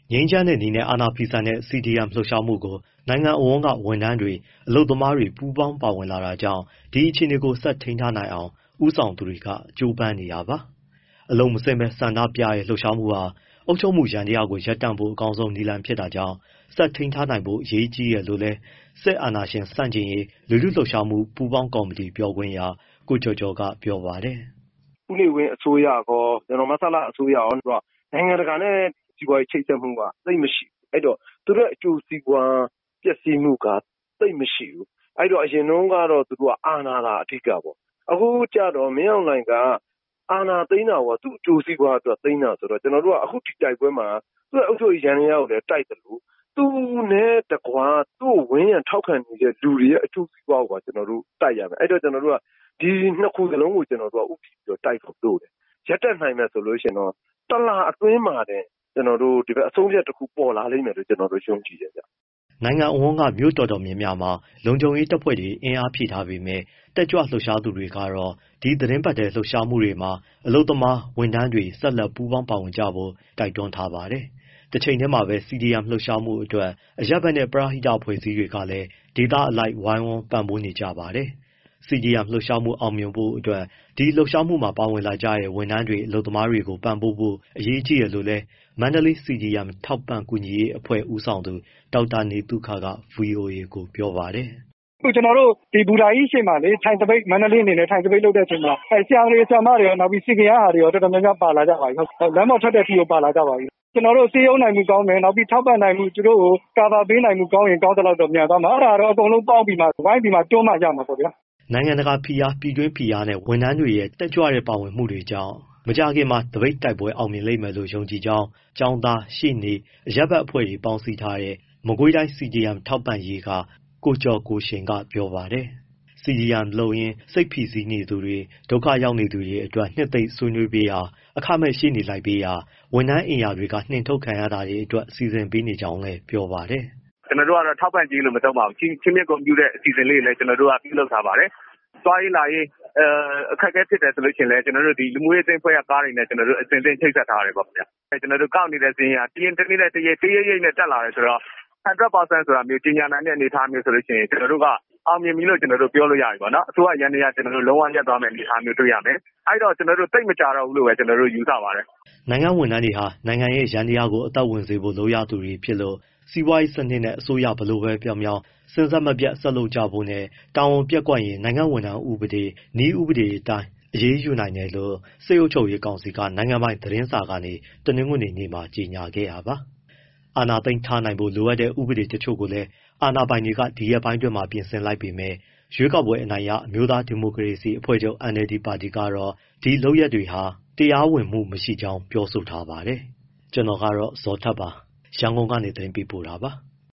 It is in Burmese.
ငြိမ်းချမ်းတဲ့နည်းနဲ့အာဏာဖီဆန်တဲ့ CDM လှုပ်ရှားမှုကိုနိုင်ငံအဝန်းကဝန်ထမ်းတွေအလုပ်သမားတွေပူးပေါင်းပါဝင်လာတာကြောင့်ဒီအခြေအနေကိုဆက်ထိန်းထားနိုင်အောင်ဦးဆောင်သူတွေကကြိုးပမ်းနေတာပါအလုံးမစင်မဲ့ဆန္ဒပြတဲ့လှုပ်ရှားမှုဟာအုပ်ချုပ်မှုရန်တရားကိုရပ်တန့်ဖို့အကောင်းဆုံးနည်းလမ်းဖြစ်တာကြောင့်ဆက်ထိန်းထားနိုင်ဖို့အရေးကြီးရလို့လဲစစ်အာဏာရှင်စန့်ကျင်ရေးလူထုလှုပ်ရှားမှုပူးပေါင်းကော်မတီပြောခွင့်ရကိုကျော်ကျော်ကပြောပါတယ်ဦးနေဝင်းအစိုးရကောကျွန်တော်မဆလာအစိုးရရောသူကနိုင်ငံတကာနဲ့စီးပွားရေးချိတ်ဆက်မှုကသိမရှိဘူးအဲ့တော့သူတို့အကျိုးစီးပွားပျက်စီးမှုကသိမရှိဘူးအဲ့တော့အရင်တုန်းကတော့သူတို့ကအာဏာသာအဓိကပေါ့အခုကြတော့မင်းအောင်လှိုင်ကအာဏာသိမ်းတာကသူ့အကျိုးစီးပွားအတွက်သိမ်းတာဆိုတော့ကျွန်တော်တို့ကအခုဒီတိုက်ပွဲမှာသူ့အုပ်ချုပ်ရေးရန်ရကိုလည်းတိုက်တယ်လို့သူနဲ့တကွာသူ့ဝင်းရံထောက်ခံနေတဲ့လူတွေရဲ့အကျိုးစီးပွားကိုကျွန်တော်တို့တိုက်ရမယ်အဲ့တော့ကျွန်တော်တို့ကဒီနှစ်ခုစလုံးကိုကျွန်တော်တို့ကဥပဒေပြီးတော့တိုက်ဖို့လုပ်တယ်ရက်တက်နိုင်မယ်ဆိုလို့ရှိရင်တော့တလားအတွင်းမှာတဲ့ကျွန်တော်တို့ဒီဘက်အဆုံးဖြတ်တစ်ခုပေါ်လာလိမ့်မယ်လို့ကျွန်တော်တို့ယုံကြည်တယ်ဗျနိုင်ငံအဝန်းကမြို့တော်တော်များများမှာလုံခြုံရေးတပ်ဖွဲ့တွေအင်အားဖြည့်ထားပေမဲ့တက်ကြွလှုပ်ရှားသူတွေကတော့ဒီသတင်းပတ်တဲ့လှုပ်ရှားမှုတွေမှာအလုပ်သမားဝန်ထမ်းတွေဆက်လက်ပူးပေါင်းပါဝင်ကြဖို့တိုက်တွန်းထားပါတယ်။တစ်ချိန်တည်းမှာပဲ CDM လှုပ်ရှားမှုအတွက်အရပ်ဘက်နဲ့ပရဟိတအဖွဲ့အစည်းတွေကလည်းဒေသအလိုက်ဝိုင်းဝန်းပံ့ပိုးနေကြပါတယ်။ CDM လှုပ်ရှားမှုအောင်မြင်ဖို့အတွက်ဒီလှုပ်ရှားမှုမှာပါဝင်လာကြတဲ့ဝန်ထမ်းတွေအလုပ်သမားတွေကိုပံ့ပိုးဖို့အရေးကြီးတယ်လို့လည်းမန္တလေး CDM ထောက်ပံ့ကူညီရေးအဖွဲ့ဦးဆောင်သူဒေါက်တာနေတုခက VOA ကိုပြောပါတယ်ကျွန်တော်တို့ဒီဘူတာကြီးရှေ့မှာလေထိုင်တပိတ်မန္တလေးအနေနဲ့ထိုင်တပိတ်လုပ်တဲ့အချိန်မှာဆရာတွေဆရာမတွေရောနောက်ပြီးစီကရဟာတွေရောတော်တော်များများပါလာကြပါပြီဟုတ်လမ်းပေါ်ထွက်တဲ့အထိကိုပါလာကြပါပြီကျွန်တော်တို့စေယုံနိုင်မှုကောင်းတယ်နောက်ပြီးထောက်ပံ့နိုင်မှုသူတို့ကိုကာဗာပေးနိုင်မှုကောင်းရင်ကောင်းတဲ့လောက်တော့မြန်သွားမှာအဲ့ဒါတော့အကုန်လုံးပေါင်းပြီးမှဝိုင်းပြီးမှတွန်းမှရမှာပေါ့ဗျာနိုင်ငံတကာဖိအားပြည်တွင်းဖိအားနဲ့ဝန်ထမ်းတွေရဲ့တက်ကြွတဲ့ပါဝင်မှုတွေကြောင့်မကြခင်မှာတပိတ်တိုက်ပွဲအောင်မြင်လိမ့်မယ်လို့ယုံကြည်ကြောင်းကျောင်းသားရှေ့နေအရပ်ဘက်အဖွဲ့တွေပေါင်းစည်းထားတဲ့မကွေးတိုင်း CDM ထောက်ပံ့ရေးကကိုကျော်ကိုရှင်ကပြောပါတယ်။ CDM လုပ်ရင်းစိတ်ဖိစီးနေသူတွေဒုက္ခရောက်နေသူတွေအတွက်နှစ်သိမ့်ဆွေးနွေးပေးတာအခမဲ့ရှေ့နေလိုက်ပေးတာဝန်ထမ်းအင်အားတွေကနှင်ထုတ်ခံရတာတွေအတွက်စီစဉ်ပေးနေကြောင်းလည်းပြောပါတယ်ကျွန်တော်တို့ကတော့ထောက်ပံ့ကြီးလို့မသုံးပါဘူးချင်းမြင့်ကုန်ပြုတဲ့အစီအစဉ်လေးလည်းကျွန်တော်တို့ကပြုလုပ်ထားပါတယ်သွားရေးလာရေးအခက်အခဲဖြစ်တယ်ဆိုလို့ရှိရင်လည်းကျွန်တော်တို့ဒီလူမျိုးရေးအသင်းဖွဲ့ရကားတွေနဲ့ကျွန်တော်တို့အစဉ်အသင့်ချိတ်ဆက်ထားရတယ်ပေါ့ဗျာကျွန်တော်တို့ကောက်နေတဲ့စင်းရတင်းတနေ့နဲ့တရေရိပ်နဲ့တက်လာတယ်ဆိုတော့100% ဆိုတာမျိုးကြီးညာနိုင်တဲ့အနေအထားမျိုးဆိုလို့ရှိရင်ကျွန်တော်တို့ကအောင်မြင်ပြီလို့ကျွန်တော်တို့ပြောလို့ရပြီပေါ့နော်အစိုးရရန်နေရကျွန်တော်တို့လုံးဝရပ်သွားမယ်အနေအထားမျိုးတွေ့ရမယ်အဲ့တော့ကျွန်တော်တို့တိတ်မကြတော့ဘူးလို့ပဲကျွန်တော်တို့ယူဆပါတယ်နိုင်ငံဝန်ထမ်းတွေဟာနိုင်ငံရဲ့ရန်တရားကိုအသက်ဝင်စေဖို့လိုရသူတွေဖြစ်လို့စီးပွားရေးစနစ်နဲ့အစိုးရဘလို့ပဲပြောင်းပြောင်းစဉ်ဆက်မပြတ်ဆက်လုပ်ကြဖို့နဲ့တာဝန်ပြက်ကွက်ရင်နိုင်ငံဝန်ထမ်းဥပဒေနည်းဥပဒေအတိုင်းအရေးယူနိုင်တယ်လို့စေအုပ်ချုပ်ရေးကောင်စီကနိုင်ငံပိုင်သတင်းစာကနေတနင်္ဂနွေနေ့မှာကြေညာခဲ့တာပါအာဏာသိမ်းထားနိုင်ဖို့လိုအပ်တဲ့ဥပဒေတချို့ကိုလည်းအာဏာပိုင်တွေကဒီရက်ပိုင်းတွင်မှပြင်ဆင်လိုက်ပေမဲ့ရွေးကောက်ပွဲအနိုင်ရအမျိုးသားဒီမိုကရေစီအဖွဲ့ချုပ် NLD ပါတီကတော့ဒီလုပ်ရက်တွေဟာတရားဝင်မှုမရှိကြောင်းပြောဆိုထားပါတယ်ကျွန်တော်ကတော့ဇော်ထက်ပါရန်ကုန်ကနေသတင်းပေးပို့တာပါ